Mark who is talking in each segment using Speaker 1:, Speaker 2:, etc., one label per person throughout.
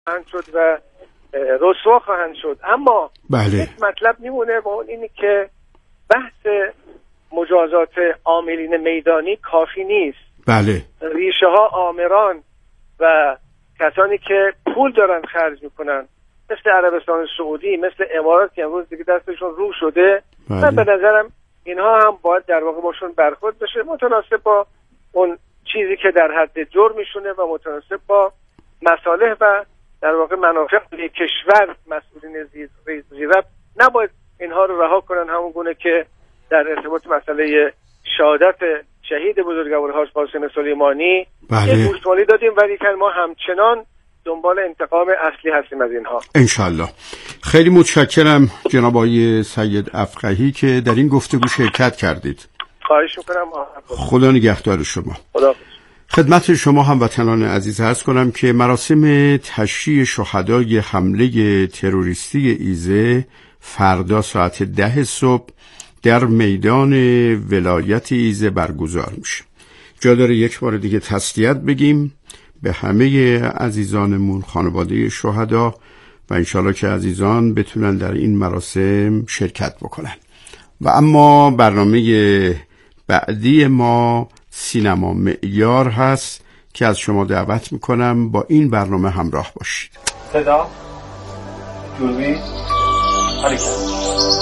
Speaker 1: خواهند شد و رسوا خواهند شد. اما
Speaker 2: بله.
Speaker 1: مطلب میمونه و اون اینی که بحث مجازات عاملین میدانی کافی نیست.
Speaker 2: بله.
Speaker 1: ریشه ها آمران و کسانی که پول دارن خرج میکنن مثل عربستان سعودی، مثل امارات که امروز دیگه دستشون رو شده، من به نظرم اینها هم باید در واقع باشون برخورد بشه متناسب با اون چیزی که در حد جرمشونه و متناسب با مصالح و در واقع منافع کشور. مسئولین زیرب نباید اینها رو رها کنن، همون گونه که در ارتباط مسئله شهادت شهید بزرگوار حاج قاسم سلیمانی یه گوشمالی دادیم، ولی که ما همچنان دنبال انتقام اصلی هستیم از اینها
Speaker 2: انشالله. خیلی متشکرم جناب آقای سید افقهی که در این گفتگو شرکت کردید.
Speaker 1: خواهش میکنم.
Speaker 2: خدا نگهدار شما.
Speaker 1: خدا.
Speaker 2: خدمت شما هموطنان عزیز عرض کنم که مراسم تشییع شهدای حمله تروریستی ایذه فردا ساعت 10 صبح در میدان ولایت ایذه برگزار میشه. جا داره یک بار دیگه تسلیت بگیم به همه عزیزانمون، خانواده شهدا، و انشالله که عزیزان بتونن در این مراسم شرکت بکنن. و اما برنامه بعدی ما سینما معیار هست که از شما دعوت میکنم با این برنامه همراه باشید.
Speaker 1: صدا دوربین حرکت.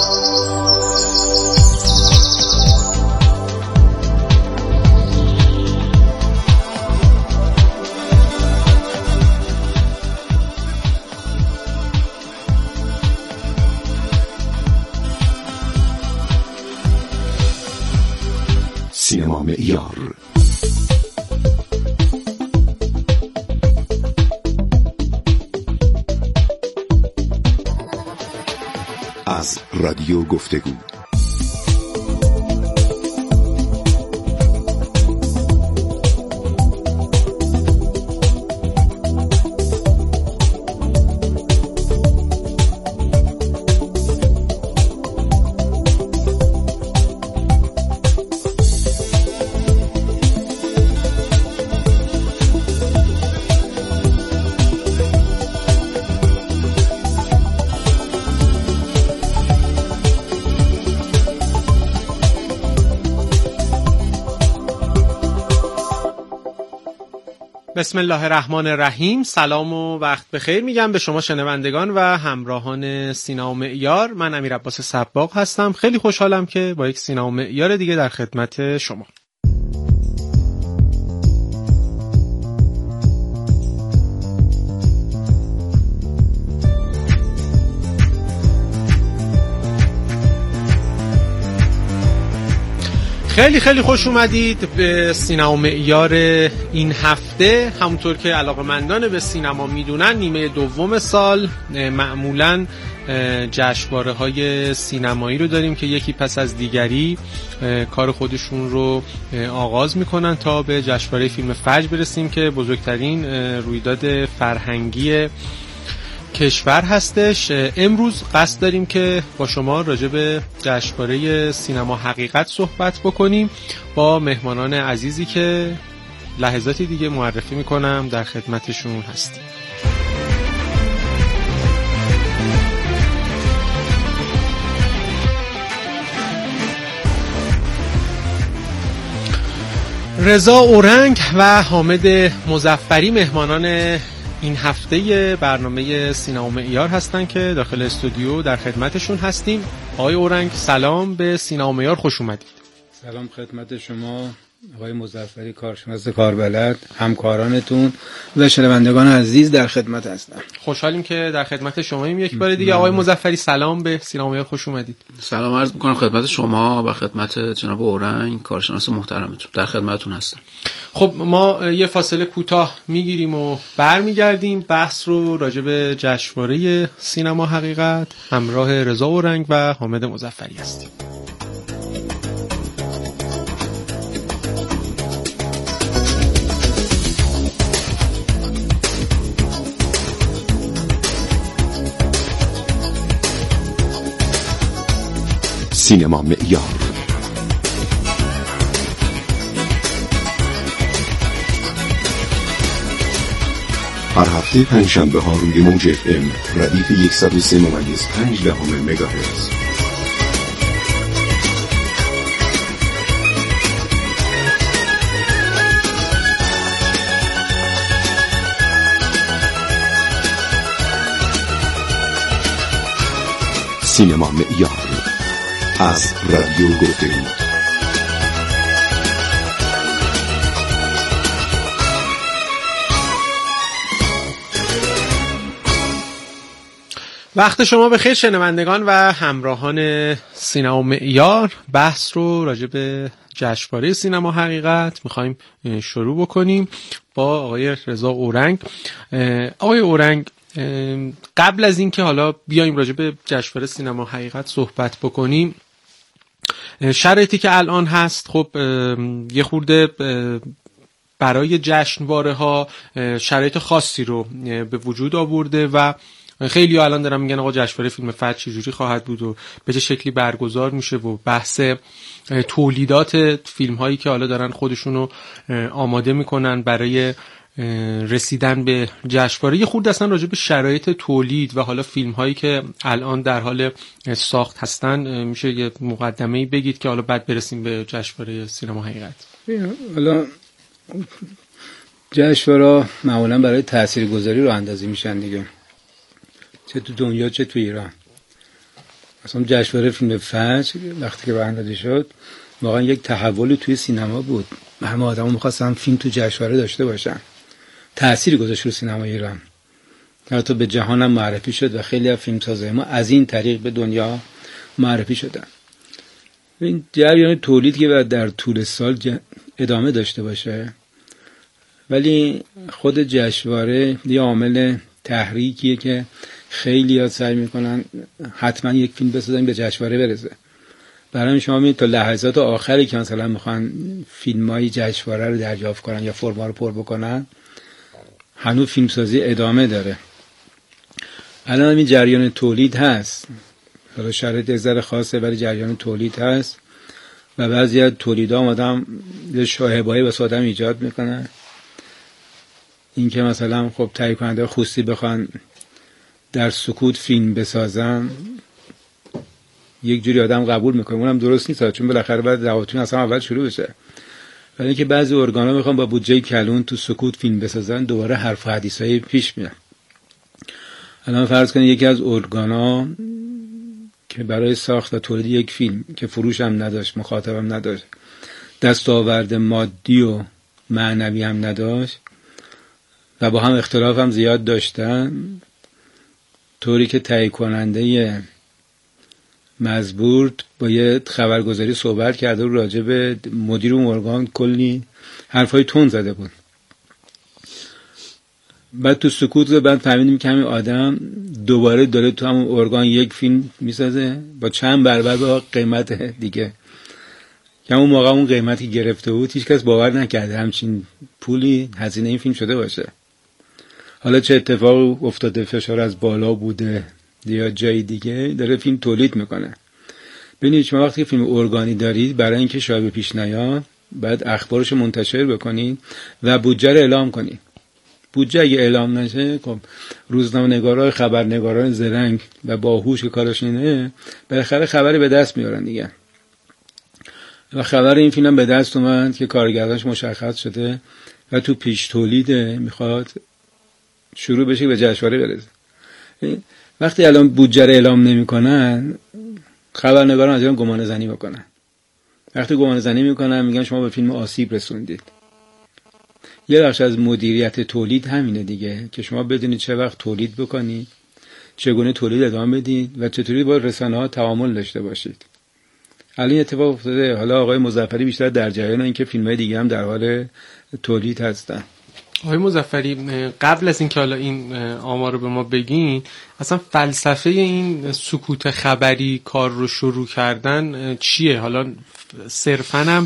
Speaker 3: سینما معیار. از رادیو گفتگو.
Speaker 4: بسم الله الرحمن الرحیم. سلام و وقت بخیر میگم به شما شنوندگان و همراهان سینما معیار. من امیر عباس سباق هستم. خیلی خوشحالم که با یک سینما معیار دیگه در خدمت شما. خیلی خوش اومدید به سینما معیار این هفته. همونطور که علاقه‌مندان به سینما میدونن نیمه دوم سال معمولاً جشنواره‌های سینمایی رو داریم که یکی پس از دیگری کار خودشون رو آغاز میکنن تا به جشنواره فیلم فجر برسیم که بزرگترین رویداد فرهنگی کشور هستش. امروز قصد داریم که با شما راجع به جشنواره سینما حقیقت صحبت بکنیم با مهمانان عزیزی که لحظاتی دیگه معرفی میکنم، در خدمتشون هستیم. رضا اورنگ و حامد مظفری مظفری این هفته برنامه سینما معیار هستن که داخل استودیو در خدمتشون هستیم. آقای اورنگ سلام، به سینما معیار خوش اومدید.
Speaker 5: سلام خدمت شما آقای مظفری، کارشناس کاربلد، همکارانتون و شنوندگان عزیز در خدمت هستم.
Speaker 4: خوشحالیم که در خدمت شماییم یک بار دیگه. آقای مظفری سلام، به سینما معیار خوش اومدید.
Speaker 6: سلام عرض می‌کنم خدمت شما و خدمت جناب اورنگ، کارشناس محترمتون، در خدمتتون هستم.
Speaker 4: خب ما یه فاصله کوتاه میگیریم و برمیگردیم. بحث رو راجع به جشنواره سینما حقیقت همراه رضا اورنگ و حامد مظفری هستیم.
Speaker 3: سینما معیار. هر هفته پنجشنبه ها روی موج FM ردیف 103.5 مگاهرتز. سینما معیار از رادیو گفتگو.
Speaker 4: وقت شما بخیر شنوندگان و همراهان سینما معیار. بحث رو راجع به جشنواره سینما حقیقت میخوایم شروع بکنیم با آقای رضا اورنگ. آقای اورنگ، قبل از اینکه حالا بیایم راجع به جشنواره سینما حقیقت صحبت بکنیم، شرایطی که الان هست خب یه خورده برای جشنواره ها شرایط خاصی رو به وجود آورده و خیلی ها الان دارن میگن آقا جشنواره فیلم فجر چجوری خواهد بود و به چه شکلی برگزار میشه و بحث تولیدات فیلم هایی که حالا دارن خودشونو آماده میکنن برای رسیدن به جشنواره. یه خورده اصلا راجع به شرایط تولید و حالا فیلم هایی که الان در حال ساخت هستن میشه یه مقدمه‌ای بگید که حالا بعد برسیم به جشنواره سینما حقیقت.
Speaker 5: حالا جشنواره معمولا برای تاثیرگذاری رو اندازی میشن دیگه، چه تو دنیا چه تو ایران. مثلا جشنواره فیلم فجر وقتی که راه اندازی شد واقعا یک تحول توی سینما بود. همه آدما می‌خواستن فیلم تو جشنواره داشته باشن. تأثیر گذاشت رو سینما ایران. حتی به جهان هم معرفی شد و خیلی از فیلمسازای ما از این طریق به دنیا معرفی شدن. این جریان تولید که باید در طول سال ادامه داشته باشه، ولی خود جشنواره یه عامل تحریکیه که خیلی ها سعی میکنن حتما یک فیلم بسازن به جشنواره برسه. برای شما میبینید تا لحظات آخری که مثلا میخوان فیلمای جشنواره رو دریافت کنن یا فرما رو پر بکنن، هنوز فیلمسازی ادامه داره. الان این جریان تولید هست، حالا شرایط ذره خاصه ولی جریان تولید هست و بعضی از تولیدها آدم یه شاهبایی واسه آدم ایجاد میکنن. این که مثلا خب تهیه کننده خصوصی بخوان در سکوت فیلم بسازن، یک جوری آدم قبول میکنه، اونم درست نیست چون بالاخره باید روابطتون اصلا اول شروع بشه. ولی اینکه بعضی ارگانا میخوان با بودجه کلون تو سکوت فیلم بسازن، دوباره حرف و حدیثای پیش میاد. الان فرض کنید یکی از ارگانا که برای ساخت و تولید یک فیلم که فروش هم نداشت، مخاطب هم نداشت، دستاورد مادی و معنوی هم نداشت و با هم اختلاف هم زیاد داشتن، طوری که تهیه کننده مزبور با یه خبرگزاری صحبت کرده و راجع به مدیر اون ارگان کلی حرفای تون زده بود. بعد تو سکوت بعد فهمیدیم که همین آدم دوباره داره تو همون ارگان یک فیلم میسازه با چند برابر با قیمت دیگه، که همون موقع اون قیمتی گرفته بود هیچ کس باور نکرده همچین پولی هزینه این فیلم شده باشه. حالا چه اتفاق افتاده، فشار از بالا بوده یا جای دیگه، داره فیلم تولید میکنه. ببینید شما وقتی فیلم ارگانی دارید، برای اینکه شایعه پیش نیاد بعد اخبارش منتشر بکنید و بودجه رو اعلام کنید. بودجه اگه اعلام نشه، خب روزنامه‌نگارا، خبرنگاران زرنگ و باهوش که کارش اینه بالاخره خبری به دست میارن دیگه. و خبر این فیلم به دست اومد که کارگردانش مشخص شده و تو پیش تولیده، میخواد شروع بشه به جشنواره برسه. وقتی الان بودجه رو اعلام نمی‌کنن، خبرنگاران از اینا گمان زنی میکنن. وقتی گمان زنی میکنن میگن شما به فیلم آسیب رسوندید. یه بخش از مدیریت تولید همینه دیگه، که شما بدونید چه وقت تولید بکنید، چگونه تولید ادامه بدید و چطوری با رسانه‌ها تعامل داشته باشید. الان اتفاق افتاده، حالا آقای مظفری بیشتر در جریان این که فیلم‌های دیگه هم در حال تولید هستن.
Speaker 4: آقای مظفری، قبل از اینکه حالا این آمار رو به ما بگین، اصلا فلسفه این سکوت خبری کار رو شروع کردن چیه؟ حالا صرفاً هم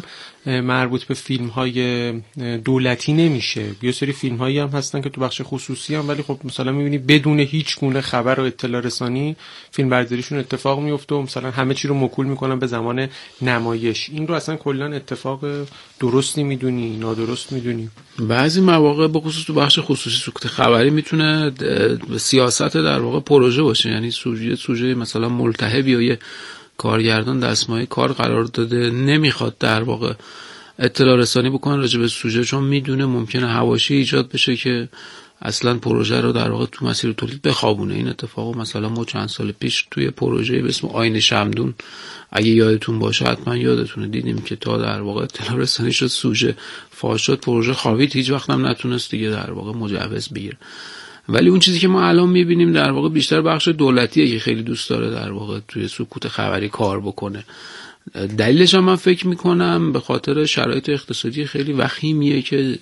Speaker 4: مربوط به فیلم‌های دولتی نمیشه. یه سری فیلم‌هایی هم هستن که تو بخش خصوصی هم، ولی خب مثلا می‌بینی بدون هیچ گونه خبر و اطلاع رسانی فیلم برداریشون اتفاق میفته و مثلا همه چی رو موکول میکنن به زمان نمایش. این رو اصلا کلا اتفاق درستی میدونی، نادرست میدونی؟
Speaker 6: بعضی مواقع به خصوص تو بخش خصوصی سکوت خبری میتونه سیاست در واقع پروژه باشه، یعنی سوژه مثلا ملتهبی یا یه کارگردان دستمایه کار قرار داده نمیخواد در واقع اطلاع رسانی بکنه راجع به سوژه، چون میدونه ممکنه حواشی ایجاد بشه که اصلا پروژه رو در واقع تو مسیر تولید بخوابونه. این اتفاق مثلا ما چند سال پیش توی پروژه به اسم آینه شمدون، اگه یادتون باشه حتما یادتونه، دیدیم که تا در واقع اطلاع رسانی شد سوژه فاش شد، پروژه خوابید، هیچ وقت هم نتونست دیگه در واقع مجوز بگیره. ولی اون چیزی که ما الان میبینیم در واقع بیشتر بخش دولتیه که خیلی دوست داره در واقع توی سکوت خبری کار بکنه. دلیلش هم من فکر میکنم به خاطر شرایط اقتصادی خیلی وخیمیه که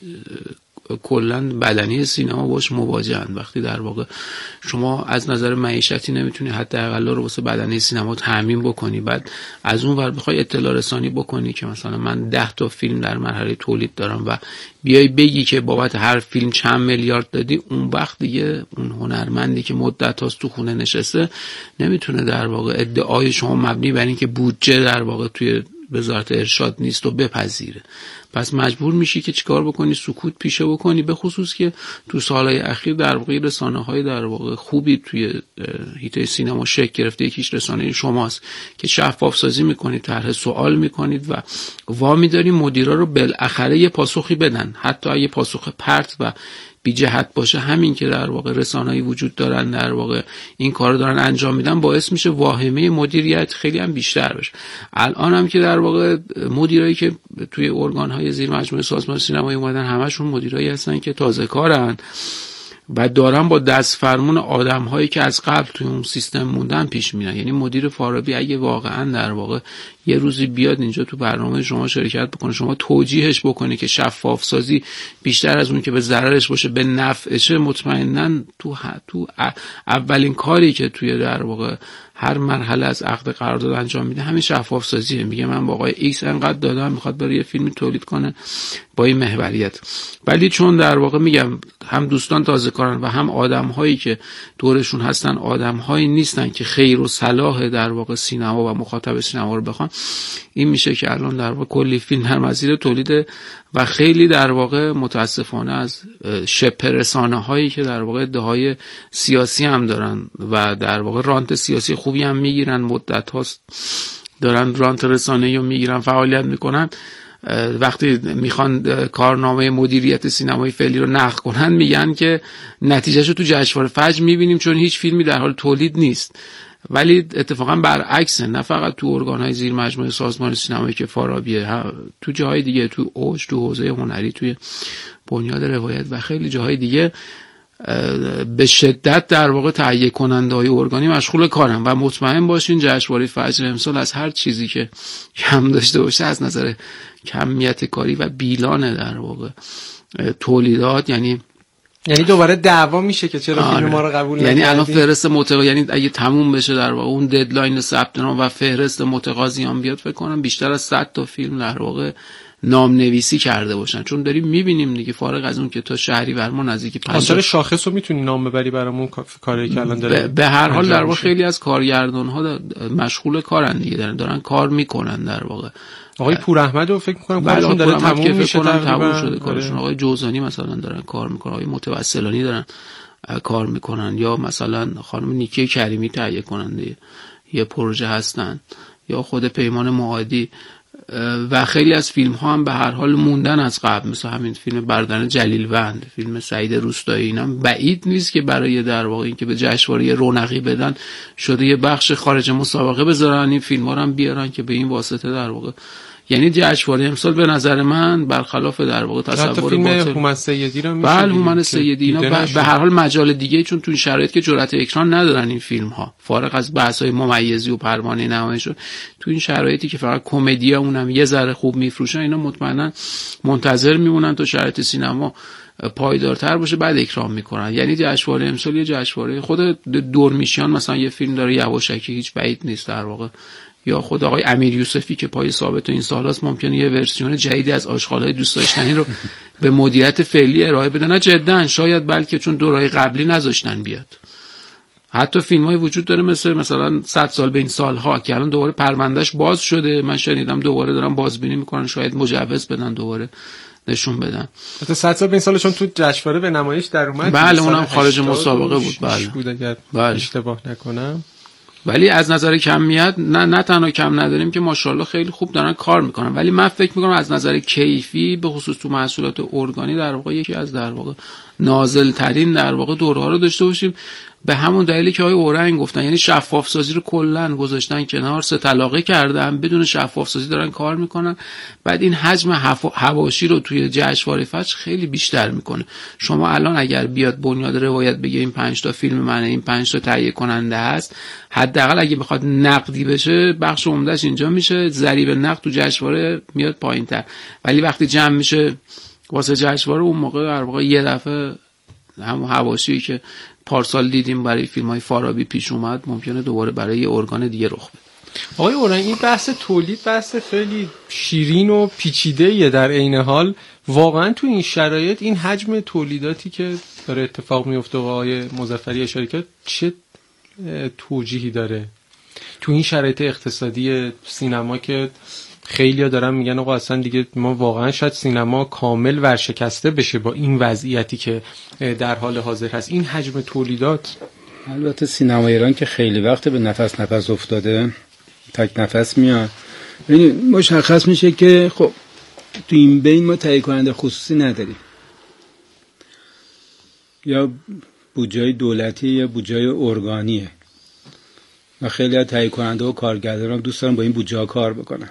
Speaker 6: کلا بدنی سینما باش مواجهن. وقتی در واقع شما از نظر معیشتی نمیتونی حداقل رو واسه بدنی سینما تامین بکنی، بعد از اون ور بخوای اطلاع رسانی بکنی که مثلا من 10 تا فیلم در مرحله تولید دارم و بیای بگی که بابت هر فیلم چند میلیارد دادی، اون وقت دیگه اون هنرمندی که مدت هاست تو خونه نشسته نمیتونه در واقع ادعای شما مبنی بر این که بودجه در واقع توی وزارت ارشاد نیست و بپذیره. پس مجبور میشی که چیکار بکنی؟ سکوت پیشه بکنی. به خصوص که تو سالهای اخیر در واقع رسانه‌های در واقع خوبی توی حیطه سینما شکل گرفته. یکیش رسانه شماست که شفاف سازی میکنید، طرح سوال میکنید و وامی دارید مدیرا رو بالاخره یه پاسخی بدن، حتی اگه پاسخ پرت و بی جهت باشه. همین که در واقع رسانه‌ای وجود دارن در واقع این کارو دارن انجام میدن باعث میشه واهمه مدیریت خیلی هم بیشتر بشه. الان هم که در واقع مدیرایی که توی ارگان‌های زیر مجموعه سازمان سینمایی اومدن همشون مدیرایی هستن که تازه کارن و دارن با دست فرمون آدم‌هایی که از قبل توی اون سیستم موندن پیش میرن. یعنی مدیر فارابی اگه واقعا در واقع یه روزی بیاد اینجا تو برنامه شما شرکت بکنه، شما توجیهش بکنی که شفاف سازی بیشتر از اون که به ضررش باشه به نفعشه، مطمئناً تو اولین کاری که توی در واقع هر مرحله از عقد قرارداد انجام میده همین شفاف سازیه. میگه من با آقای ایکس انقدر دادم، میخواد برای یه فیلمی تولید کنه با این محوریت. ولی چون در واقع میگم هم دوستان تازه کارن و هم آدم‌هایی که دورشون هستن آدم‌هایی نیستن که خیر و صلاح در واقع سینما و مخاطب سینما رو بخوان، این میشه که الان در واقع کلی فیلم در مسیر تولید و خیلی در واقع متاسفانه از شبه رسانه‌هایی که در واقع ادعای سیاسی هم دارن و در واقع رانت سیاسی خوبی هم میگیرن، مدت هاست دارن رانت رسانه‌ای رو میگیرن، فعالیت میکنن، وقتی میخوان کارنامه مدیریت سینمای فعلی رو نقد کنن میگن که نتیجهشو تو جشنواره فجر میبینیم چون هیچ فیلمی در حال تولید نیست. ولی اتفاقا برعکسه، نه فقط تو ارگان‌های زیر مجموعه سازمان سینمایی که فارابیه، تو جاهای دیگه، تو اوج، تو حوزه هنری، توی بنیاد روایت و خیلی جاهای دیگه به شدت در واقع تهیه کننده‌های ارگانی مشغول کارن و مطمئن باشین جشنواره فجر امسال از هر چیزی که کم داشته باشه از نظر کمیت کاری و بیلان در واقع تولیدات، یعنی
Speaker 4: دوباره دعوا میشه که چرا فیلم ما رو قبول نکردید.
Speaker 6: یعنی الان فهرست متقاضی، یعنی اگه تموم بشه در واقع اون ددلاین ثبت نام و فهرست متقاضیان بیاد، فکر کنم بیشتر از 100 تا فیلم در واقع نام نویسی کرده باشن. چون داریم میبینیم دیگه، فارغ از اون که تا شهریور ما نزدیک 50
Speaker 4: آثار شاخص رو میتونی نام ببری برامون کاری که الان داره.
Speaker 6: به هر حال در واقع خیلی از کارگردان ها مشغول کارن دیگه، دارن کار میکنن در واقع.
Speaker 4: آقای پوراحمد رو فکر می‌کنم کارشون داره تموم میشه،
Speaker 6: تموم شده کارشون. آقای جوزانی مثلا دارن کار میکنن، آقای متوسلانی دارن کار میکنن، یا مثلا خانم نیکی کریمی تهیه کننده یه پروژه هستن، یا خود پیمان معادی و خیلی از فیلم ها هم به هر حال موندن از قبل، مثل همین فیلم بردن جلیلوند، فیلم سعید روستایی. اینا بعید نیست که برای در واقع این که به جشنواره رونقی بدن شده یه بخش خارج مسابقه بذارن این فیلم ها رو هم بیارن که به این واسطه در واقع، یعنی جشنواره امسال به نظر من برخلاف در واقع تصور
Speaker 4: فیلم هومن سیدی رو میشه.
Speaker 6: بله هومن سیدی اینا به هر حال مجال دیگه، چون تو این شرایط که جرأت اکران ندارن این فیلم ها، فارغ از بحث‌های ممیزی و پروانه نمایش، تو این شرایطی که فقط کمدی اونم یه ذره خوب میفروشن، اینا مطمئنا منتظر میمونن تا شرایط سینما پایدارتر باشه بعد اکرام میکنن. یعنی جشنواره امسال یه جشنواره خود دورمیشیان مثلا یه فیلم داره یواشکی، هیچ بعید نیست در واقع یا خود آقای امیر یوسفی که پای ثابت این سالاست ممکنه یه ورسیون جدیدی از آشغالای دوست داشتنی رو به مدیریت فعلی ارائه بدن. نه جدا، شاید بلکه چون دورهای قبلی نذاشتن بیاد. حتی فیلم‌های وجود داره مثلا 100 سال به این سالها که الان دوباره پروندهش باز شده، من شنیدم دوباره دارن بازبینی میکنن، شاید مجوز بدن دوباره نشون بدن.
Speaker 4: حتی 100 سال به این سال چون تو جشنواره به نمایش در اومد.
Speaker 6: بله اونم خارج مسابقه بود.
Speaker 4: بله اشتباه نکنم.
Speaker 6: ولی از نظر کمیت نه تنها کم نداریم که ماشاءالله خیلی خوب دارن کار میکنن، ولی من فکر میکنم از نظر کیفی به خصوص تو محصولات ارگانی در واقع یکی از در واقع نازل ترین در واقع دورها رو داشته باشیم، به همون دلیلی که آقای اورنگ گفتن، یعنی شفاف سازی رو کلا گذاشتن کنار، 3 طلاقه کردن، بدون شفاف سازی دارن کار میکنن. بعد این حجم حواشی رو توی جشنواره فجر خیلی بیشتر میکنه. شما الان اگر بیاد بنیاد روایت بگه این 5 تا فیلم منه، این 5 تا تهیه کننده هست، حداقل اگه بخواد نقدی بشه بخش عمدهش اینجا میشه، ضریب نقد تو جشنواره میاد پایینتر. ولی وقتی جمع میشه واسه جشنواره، اون موقع در واقع یه دفعه همون حواشی که پارسال دیدیم برای فیلم‌های فارابی پیش اومد ممکنه دوباره برای یه ارگان دیگه رخ بده.
Speaker 4: آقای اورنگ، این بحث تولید بحث خیلی شیرین و پیچیده‌ایه. در عین حال واقعا تو این شرایط این حجم تولیداتی که داره اتفاق میفته، آقای مظفری اشاره کرد، چه توجیهی داره تو این شرایط اقتصادی سینما که خیلی‌ها دارن میگن آقا اصلا دیگه ما واقعا شاید سینما کامل ورشکسته بشه با این وضعیتی که در حال حاضر هست، این حجم تولیدات.
Speaker 5: البته سینما ایران که خیلی وقت به نفس افتاده، تک نفس میاد. یعنی مشخص میشه که خب تو این بین ما تهیه کننده خصوصی نداریم، یا بودجه دولتی یا بودجه ارگانیه و خیلی از تهیه کننده و کارگردانان دوست دارن با این بودجه کار بکنن.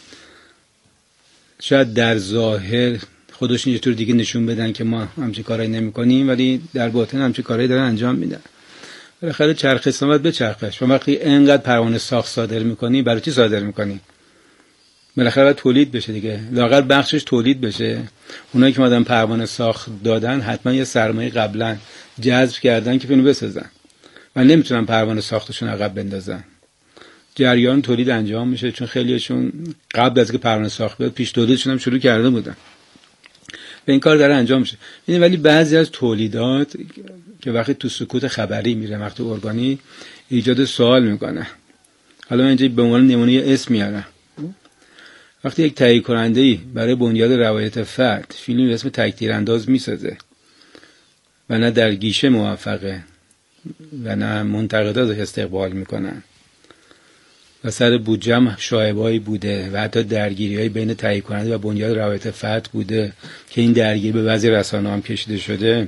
Speaker 5: شاید در ظاهر خودشون یه طور دیگه نشون بدن که ما همچین کارایی نمی‌کنیم، ولی در باطن همچین کارایی دارن انجام میدن. بالاخره چرخ اسلامت به چرخش. و وقتی اینقدر پروانه ساخت صادر می‌کنی، برای چی صادر می‌کنی؟ بالاخره باید تولید بشه دیگه. لااقل بخشش تولید بشه. اونایی که مادام پروانه ساخت دادن حتما یه سرمایه قبلا جذب کردن که فیلمو بسازن. و نمیتونن پروانه ساختشون عقب بندازن. جریان تولید انجام میشه، چون خیلیشون قبل از که پروانه ساخت بیاد پیش تولیدشون هم شروع کرده بودن و این کار داره انجام میشه. یعنی ولی بعضی از تولیدات که وقتی تو سکوت خبری میره، وقتی ارگانی ایجاد سوال میکنه. حالا من اینجا به عنوان نمونه اسم میارم. وقتی یک تهیه کننده‌ای برای بنیاد روایت فرد فیلمی به اسم تک تیرانداز میسازه و نه در گیشه موفقه و نه منتقدات استقبال میکنن و سر بودجه هم شایعه‌ای بوده و حتی درگیری‌های بین تهیه کننده و بنیاد روایت فتح بوده که این درگیری به بعضی رسانه‌ها هم کشیده شده،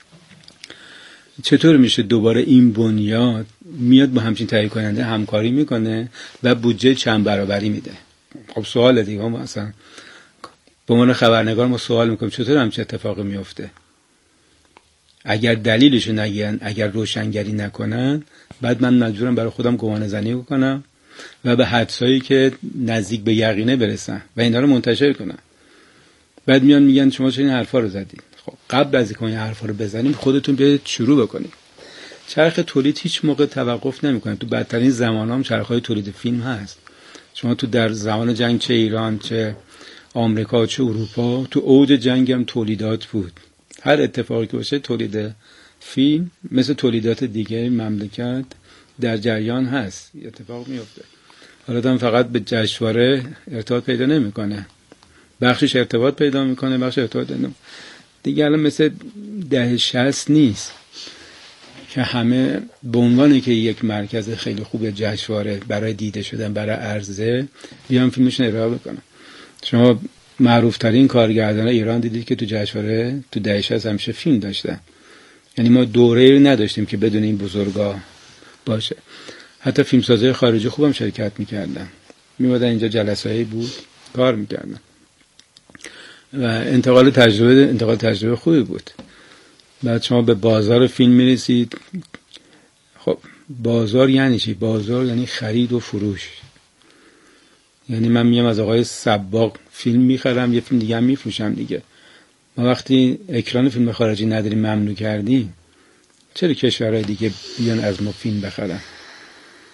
Speaker 5: چطور میشه دوباره این بنیاد میاد با همچین تهیه کننده همکاری میکنه و بودجه چند برابری میده؟ خب سوال دیگه ما اصلا به عنوان خبرنگار ما سوال میکنیم چطور همچین اتفاقی میفته؟ اگر دلیلشو نگن، اگر روشنگری نکنن، بعد من مجبورم برای خودم گمان زنی بکنم و به حدسایی که نزدیک به یقینه برسن و اینا رو منتشر کنن. بعد میان میگن شما چه این حرفا رو زدید. خب قبل از اینکه این حرفا رو بزنیم خودتون بیاید شروع بکنید. چرخ تولید هیچ موقع توقف نمیکنه. تو بدترین زمان‌ها هم چرخ‌های تولید فیلم هست. شما تو در زمان جنگ چه ایران چه آمریکا چه اروپا، تو اوج جنگ هم تولیدات بود. هر اتفاقی که باشه تولید فیلم مثل تولیدات دیگه مملکت در جریان هست، اتفاق میفته. حالا فقط به جشنواره ارتباط پیدا نمیکنه، بخشش ارتباط پیدا میکنه، بخش ارتباط نمیکنه دیگه. الان مثل دهه 60 نیست که همه به عنوانی که یک مرکز خیلی خوب جشنواره برای دیده شدن، برای عرضه، بیان فیلمشون ارائه بکنن. شما معروف ترین کارگردان ایران دیدید که تو جشنواره تو دهه 60 همیشه فیلم داشتن. یعنی ما دوره‌ای نداشتیم که بدون این بزرگا باشه. حتی فیلمسازهای خارجی خوبم شرکت میکردن، میومدن اینجا جلسه‌ای بود کار میکردن و انتقال تجربه خوبی بود. بعد شما به بازار فیلم میرسید. خب بازار یعنی چی؟ بازار یعنی خرید و فروش. یعنی من میام از آقای سباق فیلم میخرم، یه فیلم دیگه هم میفروشم دیگه. ما وقتی اکران فیلم خارجی نداریم، ممنوع کردیم، چرا کشورهای دیگه بیان از ما فیلم بخرن؟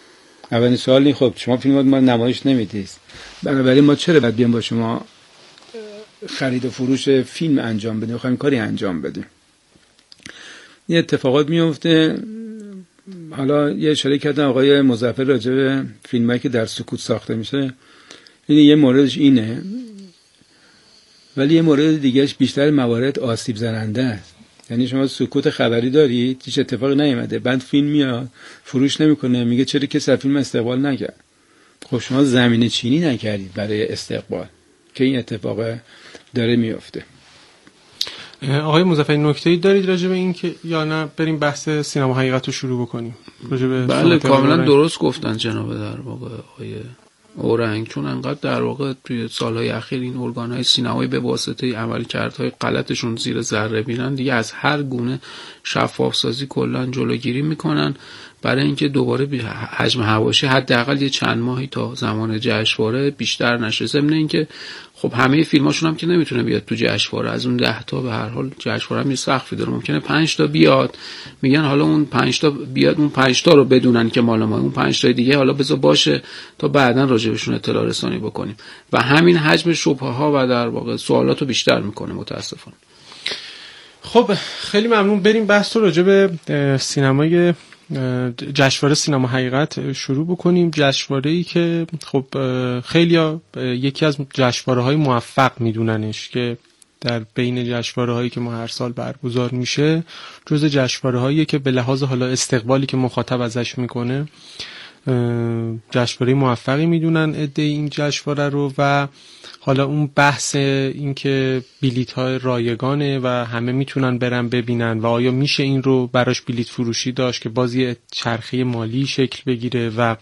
Speaker 5: اولین سوال این، خب شما فیلم ما نمایش نمیدید، بنابراین ما چرا باید بیام با شما خرید و فروش فیلم انجام بدیم، می‌خوایم کاری انجام بدیم. این اتفاقات میفته. حالا یه اشاره کردن آقای مظفر راجع به فیلمایی که در سکوت ساخته میشه، یه موردش اینه، ولی یه مورد دیگهش بیشتر موارد آسیب زننده است. یعنی شما سکوت خبری دارید، هیچ اتفاقی نیومده، بعد فیلم میاد فروش نمیکنه، میگه چرا کسی از فیلم استقبال نکرد. خب شما زمینه چینی نکردید برای استقبال که این اتفاق داره میفته.
Speaker 4: آقای مظفری نکته‌ای دارید راجع به این که یا نه بریم بحث سینما حقیقت رو شروع بکنیم؟
Speaker 6: بله کاملا درست گفتن جناب در واقع آقای اورنگ، چون انقدر در واقع توی سالهای اخیر این ارگان‌های سینمایی به واسطه عملکردهای غلطشون زیر ذره بینن دیگه از هر گونه شفاف سازی کلا جلوگیری میکنن برای اینکه دوباره حجم حواشی حداقل یه چند ماهی تا زمان جشنواره بیشتر نشه. ضمن اینکه خب همه فیلماشون هم که نمیتونه بیاد تو جشنواره، از اون 10 تا به هر حال جشنواره هم یه سقفی داره، ممکنه 5 تا بیاد، میگن حالا اون 5 تا بیاد، اون 5 تا رو بدونن که مال ما، اون 5 تا دیگه حالا بذار باشه تا بعداً راجبشون اطلاع رسانی بکنیم و همین حجم شبهه ها و در واقع سوالات رو بیشتر میکنه متاسفانه.
Speaker 4: خب خیلی ممنون. بریم بحث رو راجع به سینمای جشنواره سینما حقیقت شروع بکنیم. جشنواره‌ای که خب خیلیا یکی از جشنواره‌های موفق میدوننش، که در بین جشنواره‌هایی که ما هر سال برگزار میشه جزء جشنواره‌هایی که به لحاظ حالا استقبالی که مخاطب ازش میکنه جشنواره موفقی میدونن عده این جشنواره رو. و حالا اون بحث این که بلیط‌های رایگانه و همه میتونن برن ببینن و آیا میشه این رو براش بلیط فروشی داشت که باز یه چرخه مالی شکل بگیره و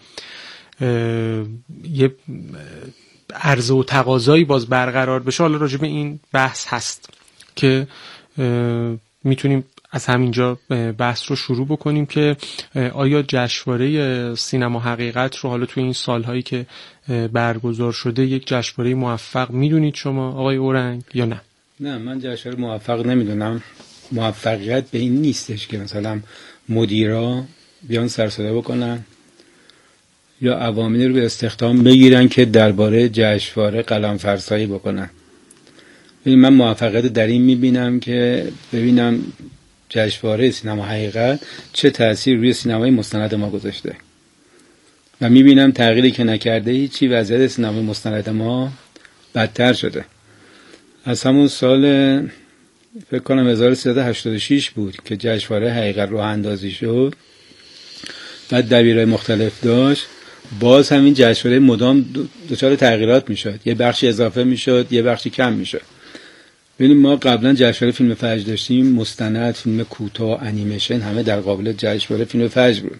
Speaker 4: یه عرضه و تقاضایی باز برقرار بشه. حالا راجع به این بحث هست که میتونیم از همینجا بحث رو شروع بکنیم که آیا جشنواره سینما حقیقت رو حالا توی این سالهایی که برگزار شده یک جشنواره موفق میدونید شما آقای اورنگ یا نه؟
Speaker 5: نه، من جشنواره موفق نمیدونم. موفقیت به این نیستش که مثلا مدیرا بیان سر صدا بکنن یا عواملی رو به استخدام بگیرن که درباره جشنواره قلم فرسایی بکنن. من موفقیت در این میبینم که ببینم جشنواره سینما حقیقت چه تأثیر روی سینمای مستند ما گذاشته و میبینم تغییری که نکرده هیچی، وضعیت سینمای مستند ما بدتر شده. از همون سال فکر کنم 1386 بود که جشنواره حقیقت راه اندازی شد، بعد دبیرهای مختلف داشت، باز همین جشنواره مدام دچار تغییرات میشد، یه بخشی اضافه میشد، یه بخشی کم میشد. ببینیم ما قبلا جشنواره فیلم فجر داشتیم، مستند، فیلم کوتاه، انیمیشن، همه در قابل جشنواره فیلم فجر بود.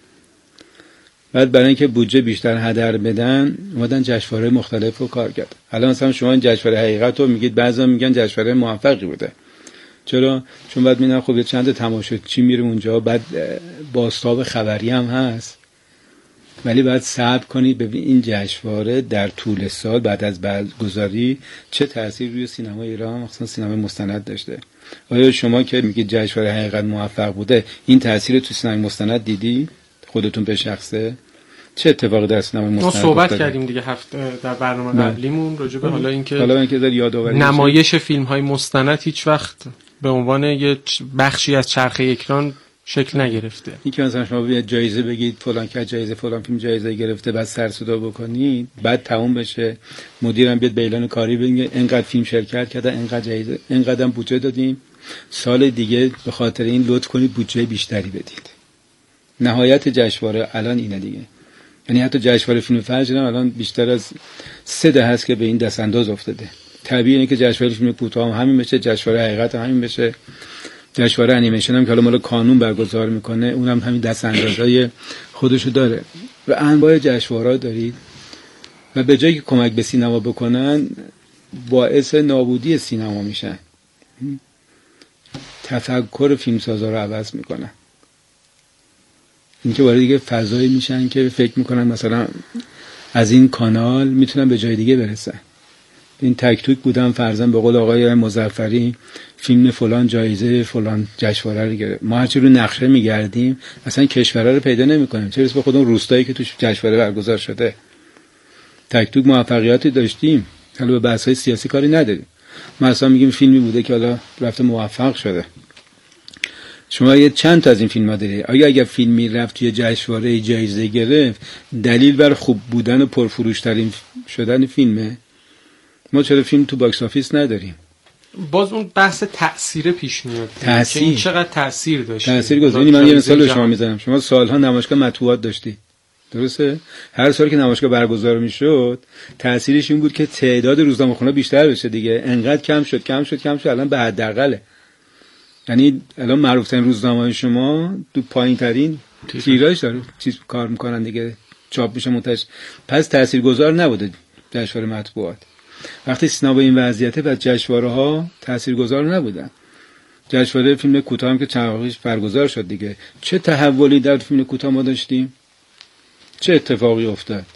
Speaker 5: بعد برای اینکه بودجه بیشتر هدر بدن اومدن جشنواره مختلف رو کار کرد. الان مثلا شما این جشنواره حقیقت رو میگید، بعضیا میگن جشنواره موفقی بوده. چرا؟ چون بعد میگن خب چند تا تماشاچی میره اونجا، بعد بازتاب خبری هم هست، ولی باید صبر کنید ببین این جشنواره در طول سال بعد از برگزاری چه تأثیر روی سینما ایران مخصوصا سینما مستند داشته. آیا شما که میگید جشنواره حقیقت موفق بوده این تأثیر تو سینما مستند دیدی خودتون به شخصه؟ چه اتفاقی در سینما مستند
Speaker 4: ما صحبت کردیم دیگه در برنامه قبلیمون راجع به حالا اینکه نمایش فیلم‌های مستند هیچ وقت به عنوان یه بخشی از چرخه اکران شکل نگرفته.
Speaker 5: این که مثلا شما بیاید جایزه بگید فلان که جایزه فلان فیلم جایزه گرفته، بعد سر صدا بکنید، بعد تموم بشه، مدیرم بیاد به اعلان کاری بگه اینقدر فیلم شرکت کرده، اینقدر جایزه، اینقدر بودجه دادیم، سال دیگه به خاطر این لطف کنید بودجه بیشتری بدید. نهایت جشنواره الان اینه دیگه. یعنی حتی جشنواره فیلم فجر الان بیشتر از 3 دهه است که به این دست انداز افتاده. طبیعیه که جشنواره فیلم کوتاه هم همین بشه، جشنواره حقیقت هم همین بشه، جشنواره انیمیشن هم که حالا مال کانون برگزار میکنه اونم همین دست اندازهای خودشو داره و انواع جشنواره دارید و به جایی که کمک به سینما بکنن باعث نابودی سینما میشن. تفکر فیلمسازا رو عوض میکنن. اینکه وارد دیگه فضایی میشن که فکر میکنن مثلا از این کانال میتونن به جای دیگه برسن. این تک توک بودن فرضاً به قول آقای مظفری فیلم فلان جایزه فلان جشنواره رو گرفت. ما هرچی رو نقشه میگردیم اصلا کشورها رو پیدا نمی‌کنیم، چه برسه به خودمون روستایی که توش جشنواره برگزار شده. تک توک موفقیتی داشتیم، حالا به بحث‌های سیاسی کاری نداریم. ما اصلا میگیم فیلمی بوده که حالا رفته موفق شده. شما یه چند تا از این فیلم‌ها دارید. اگر فیلمی رفت توی جشنواره جایزه گرفت، دلیل بر خوب بودن و پرفروش‌ترین شدن فیلمه. ما چرا فیلم تو باکس آفیس نداریم؟
Speaker 4: باز اون بحث تأثیر پیش میاد.
Speaker 5: تأثیر
Speaker 4: چقدر تأثیر داشت.
Speaker 5: تأثیر گذاشت. من یه مثال به شما میزنم. شما سالها نمایشگاه مطبوعات داشتی. درسته؟ هر سال که نمایشگاه برگزار میشد، تأثیرش این بود که تعداد روزنامه‌خونا بیشتر بشه دیگه. انقدر کم شد الان به حداقل. یعنی الان معروف ترین روزنامه شما تو پایین‌ترین تیراژ داره چیز کار میکنن دیگه، چاپ میشه منتشر. پس تاثیرگذار نبوده جشنواره مطبوعات. وقتی سینما به این وضعیته، بعد جشنواره‌ها تاثیرگذار نبودن. جشنواره فیلم کوتاه هم که چند وقت پیش برگزار شد دیگه، چه تحولی در فیلم کوتاه ما داشتیم؟ چه اتفاقی افتاد؟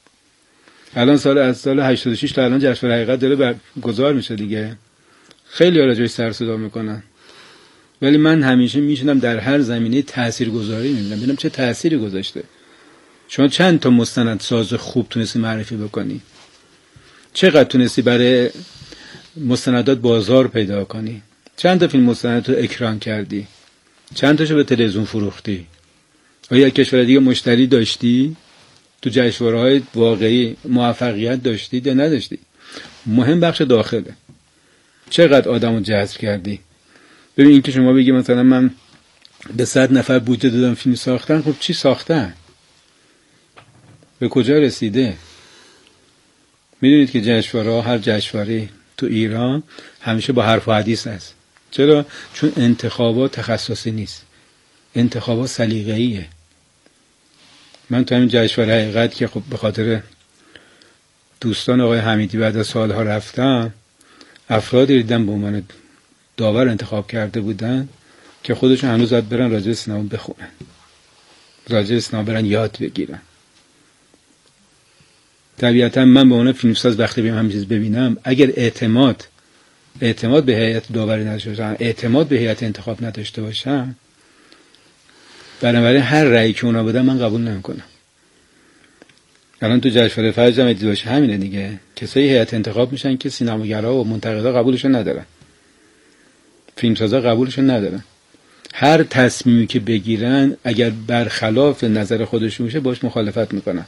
Speaker 5: الان از سال 86 تا الان جشنواره حقیقت داره برگزار میشه دیگه. خیلی راجعش سر صدا میکنن. ولی من همیشه میشینم در هر زمینه تاثیرگذاری میبینم، ببینم چه تأثیری گذاشته. شما چند تا مستندساز خوب تونستی معرفی بکنی؟ چقدر تونستی برای مستندات بازار پیدا کنی؟ چند تا فیلم مستند تو اکران کردی؟ چند تاشو به تلویزیون فروختی؟ آیا کشور دیگه مشتری داشتی؟ تو جشنواره‌های واقعی موفقیت داشتی یا نداشتی؟ مهم بخش داخله. چقدر آدمو جذب کردی؟ ببین این که شما بگی مثلا من به 100 نفر بودجه دادم فیلم ساختن، خب چی ساختن؟ به کجا رسیده؟ میدونید که جشنواره‌ها، هر جشنواره تو ایران همیشه با حرف و حدیث است. چرا؟ چون انتخابات تخصصی نیست، انتخابات سلیقه‌ایه. من تو همین جشنواره حقیقت که خب به خاطر دوستان آقای حمیدی بعد از سالها رفتم، افرادی دیدم به عنوان داور انتخاب کرده بودن که خودشون هنوز باید برن راجع به سینما بخونن، راجع به سینما برن یاد بگیرن. طبیعتا من به عنوان فیلمساز وقتی بیام همین چیز ببینم، اگر اعتماد به هیئت داوری نداشته باشم، اعتماد به هیئت انتخاب نداشته باشم، بنابراین هر رأیی که اونا بدن من قبول نمیکنم. الان تو جشنواره فجر هم دید باشه همینه دیگه، کسایی هیئت انتخاب میشن که سینماگرا و منتقدا قبولشون ندارن، فیلمسازا قبولشون ندارن. هر تصمیمی که بگیرن اگر برخلاف نظر خودشون میشه باش مخالفت میکنن.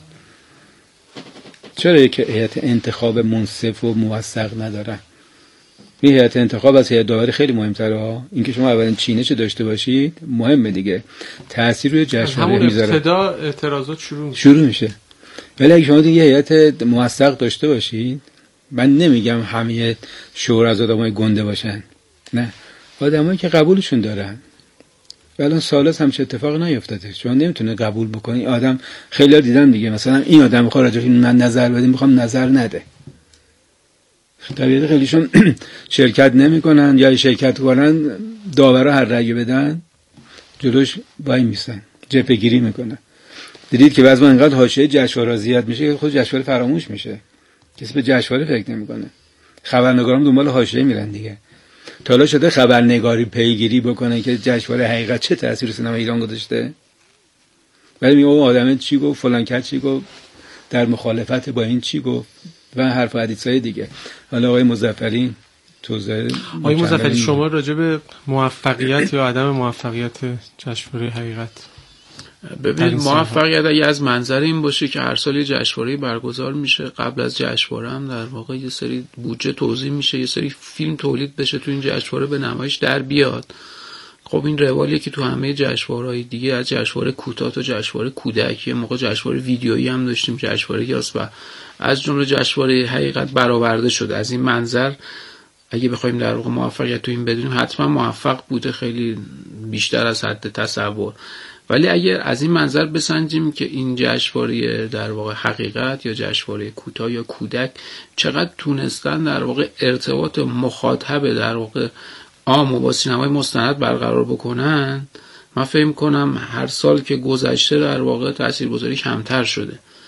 Speaker 5: چرا که هیئت انتخاب منصف و موثق ندارن؟ این هیئت انتخاب از هیئت داوری خیلی مهم‌تره ها. اینکه شما اولا چینش داشته باشید مهمه دیگه، تأثیر روی جشنواره میذاره.
Speaker 4: همون ابتدا اعتراضات
Speaker 5: شروع میشه. ولی اگه شما دیگه هیئت موثق داشته باشید، من نمیگم همه شورا از آدمای گنده باشن، نه، آدمایی که قبولشون دارن. الان سالس همچه اتفاق نیفتاده، شما نمیتونه قبول بکنی. آدم خیلی دیدم دیگه، مثلا این آدم میخواد راجع به من نظر بده، میخوام نظر نده. طبیعتا خیلیشون شرکت نمیکنن، یا شرکت کنن داورا هر رأی بدن جلوش وای میسن، جبهه‌گیری میکنن. دیدید که بعضی انقدر حاشیه جشنواره زیاد میشه که خود جشنواره فراموش میشه، کسی به جشنواره فکر نمیکنه. خبرنگارام دنبال حاشیه میرن دیگه. تا حالا شده خبرنگاری پیگیری بکنه که جشنواره حقیقت چه تأثیری سینما ایران گذاشته؟ ولی میگه اون آدم چی گفت، فلان کرد چی گفت، در مخالفت با این چی گفت و حرف و حدیثای دیگه. حالا آقای مظفری
Speaker 4: آقای مظفری شما راجع به موفقیت یا عدم موفقیت جشنواره حقیقت،
Speaker 6: ببینید موفقیت اگه از منظر این باشه که هر سال یه جشنواره برگزار میشه، قبل از جشنواره هم در واقع یه سری بودجه توزیع میشه، یه سری فیلم تولید بشه تو این جشنواره به نمایش در بیاد. خب این روالیه که تو همه جشنواره‌های دیگه، از جشنواره کوتاه تا جشنواره کودک، یه موقع جشنواره ویدیویی هم داشتیم، جشنواره یاس، و از جمله جشنواره حقیقت برآورده شده. از این منظر اگه بخوایم در واقع موفقیت تو این بدونیم، حتما موفق بوده، خیلی بیشتر از حد تصور. ولی اگر از این منظر بسنجیم که این جشنواره در واقع حقیقت یا جشنواره کوتاه یا کودک چقدر تونستن در واقع ارتباط مخاطب در واقع عام و با سینمای مستند برقرار بکنن، من فکر کنم هر سال که گذشته در واقع تاثیرگذاری کمتر شده.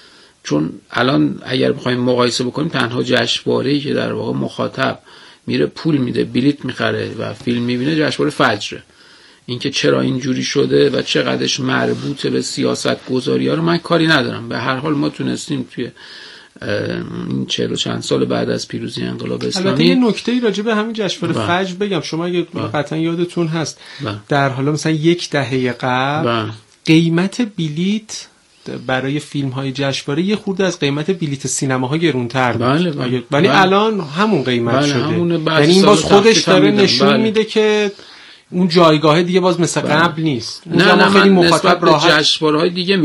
Speaker 6: چون الان اگر بخوایم مقایسه بکنیم تنها جشنواره‌ای که در واقع مخاطب میره پول میده بلیت میخره و فیلم میبینه جشنواره فجره. اینکه چرا اینجوری شده و چقدرش مربوط به سیاست گذاری ها رو من کاری ندارم. به هر حال ما تونستیم توی این 40 و چند سال بعد از پیروزی انقلاب اسلامی.
Speaker 4: البته یه نکته‌ای راجع به همین جشنواره فجر بگم، شما اگه قطعا یادتون هست در حالا مثلا یک دهه قبل قیمت بلیت برای فیلم های جشنواره یه خورده از قیمت بلیت سینماها گرونتر بود. ولی الان همون قیمت شده. یعنی این باز خودش داره نشون میده که اون جایگاه دیگه باز مثل قبل نیست.
Speaker 6: نه خیلی مخاطب راحت جشنواره‌های دیگه